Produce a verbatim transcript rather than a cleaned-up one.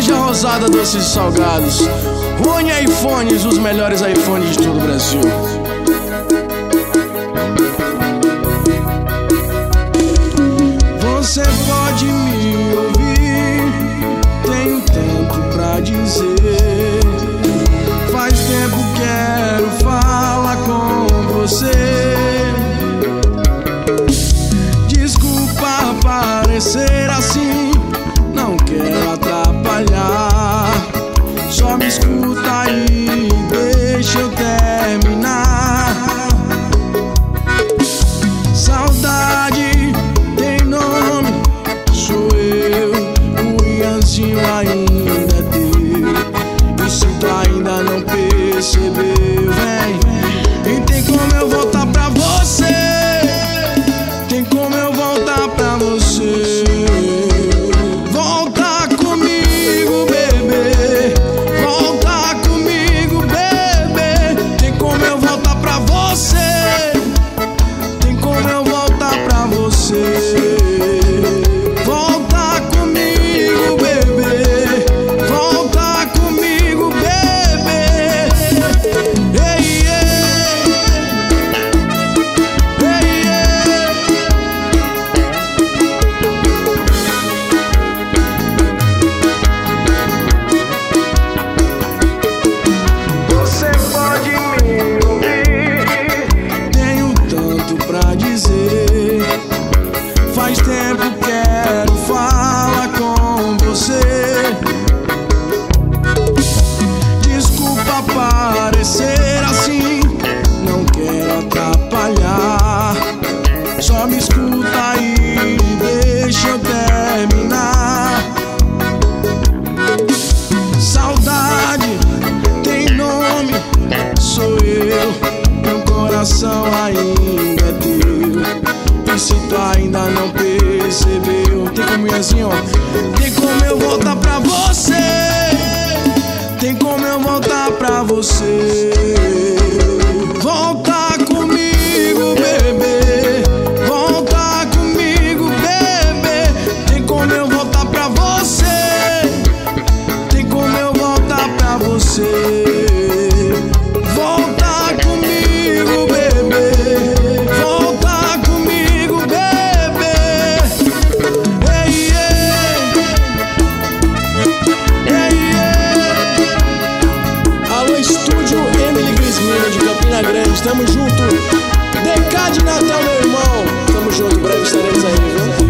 Loja Rosada Doces e Salgados. Rony iPhones, os melhores iPhones de todo o Brasil. Você pode me ouvir, tenho tanto pra dizer. Faz tempo quero falar com você. Desculpa parecer assim, não quero atrapalhar. Só me escuta e deixa eu terminar. Saudade tem nome, sou eu, o Ianzinho ainda é teu. E se tu ainda não percebeu, vem. E tem como eu voltar pra você, tem como eu voltar pra você. Volta comigo, bebê, volta comigo, bebê. Tem como eu voltar pra você, tem como eu voltar pra você. Volta comigo, bebê, volta comigo, bebê. Ei, ei, ei, ei. Você pode me ouvir, tenho tanto pra dizer. Faz tempo quero falar com você. Desculpa parecer assim, não quero atrapalhar. Só me escuta e deixa eu terminar. Saudade tem nome, sou eu, meu coração ainda é teu. E se tu ainda não percebeu, tem como ir assim, ó. Tem como eu voltar pra você, tem como eu voltar pra você. Volta comigo, bebê, volta comigo, bebê. Tem como eu voltar pra você, tem como eu voltar pra você. Volta comigo, bebê, volta comigo, bebê. Ei, ei, ei, ei. Alô, estúdio Emily Grismino de Campina Grande, tamo junto. D K de Natal, meu irmão, tamo junto, breve estaremos aí, viu?